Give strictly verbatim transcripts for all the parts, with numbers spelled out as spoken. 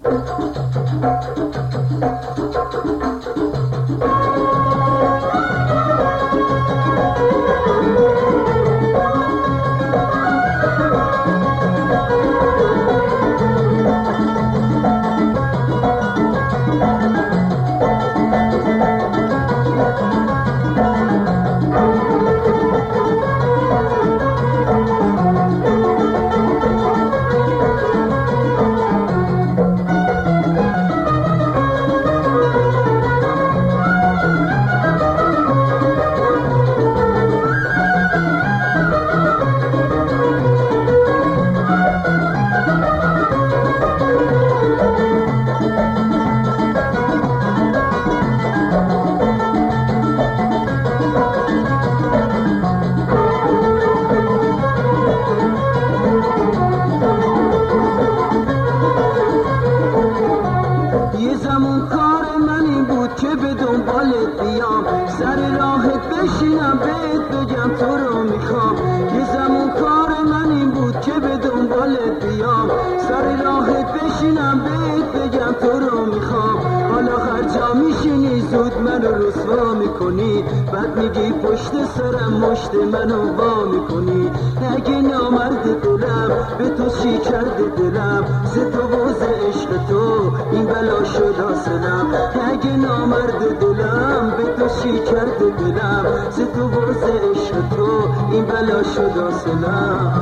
بعد میگی پشت سرم مشت منو وا میکنی. اگه نامرد دلم به تو چی کرده دلم، ز تو و ز عشق تو این بلا شد حاصلم. اگه نامرد دلم به تو چی کرده دلم، ز تو و ز عشق تو این بلا شد حاصلم.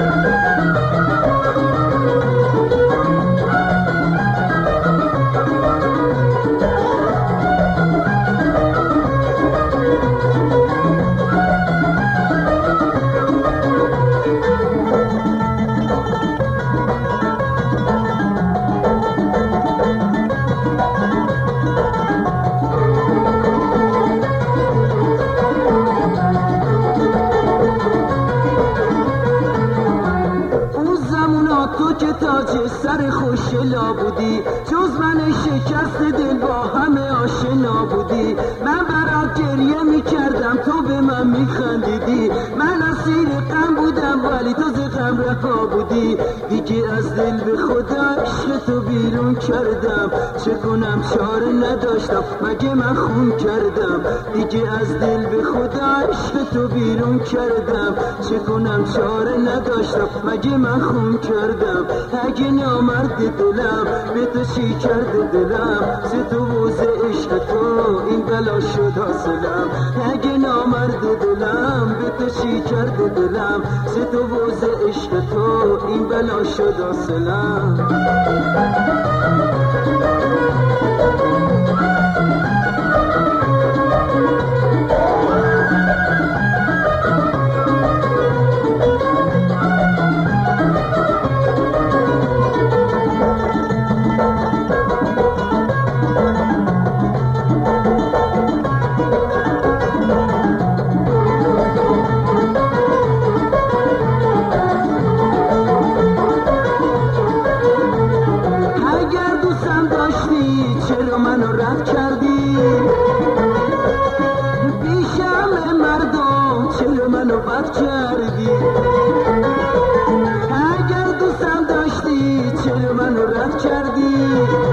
سر خوشلا بودی، جز من شکست دل با همه آشنا بودی. من برات گریه میکردم تو به من میخندیدی، من اسیر غم بودم ولی تو ز غم رها بودی. دیگه از دل به خدا عشق تو بیرون کردم، چه کنم چاره نداشتم مگه من خون کردم. دیگه از دل به خدا عشق تو بیرون کردم، چه کنم چاره نداشتم مگه من خون کردم. اگه نامرد دلم به تو چی کرده دلم، ز تو و ز عشق تو این بلا شد حاصلم. اگه نامرد دلم به تو چی کرده دلم، ز تو و ز عشق تو این بلا شد حاصلم. اگر دوستم داشتی چرا منو رد کردی؟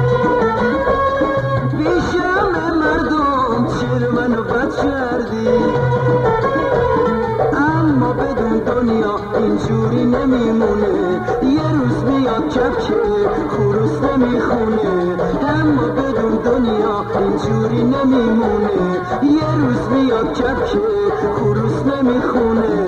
بیشم مردم چرا منو بد کردی؟ اما بدون دنیا اینجوری نمیمونه، یه روز میاد کبک خروس نمیخونه. اما بدون دنیا اینجوری نمیمونه، یه روز میاد کبک خروس نمیخونه.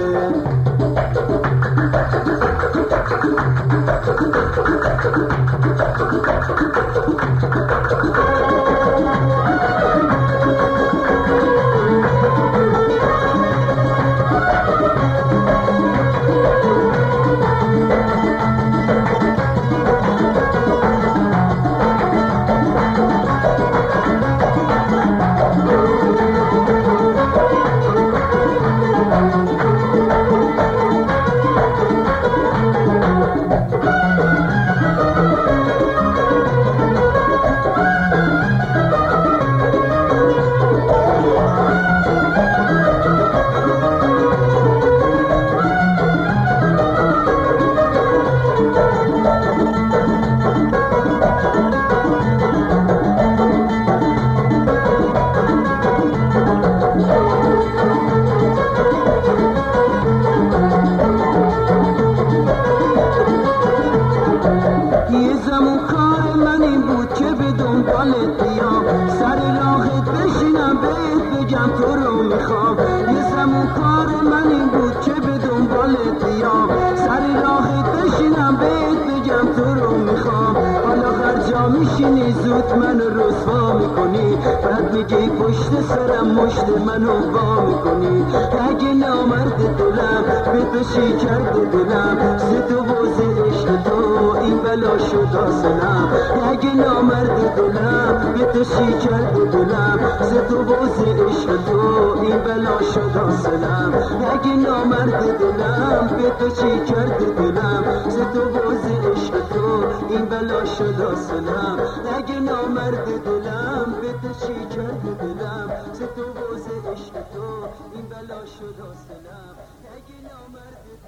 زمان کار من این بود که به دنبالت بیام سر راهت بشینم بهت بگم تو رو میخوام یه زمان کار من این بود که به دنبالت بیام سر راهت بشینم بهت بگم تو رو میخوام حالا هر جا میشینی زود منو رسوا میکنی بعد میگی پشت سرم مشت منو وا میکنی اگه نامرد دلم به تو شی کرده دلم ز تو بوز عشق تو این بلا شد آسنم اگه نامرد دلم به تو شی کرده دلم ز تو بوز عشق تو این بلا شد آسنم اگه نامرد دلم به تو شی کرده دلم ز تو بوز عشق تو این بلا شد آسنم اگه نامرد دلم به تو شی کرده دلم ز تو بوز عشق تو این بلا شد آسنم اگه نامرد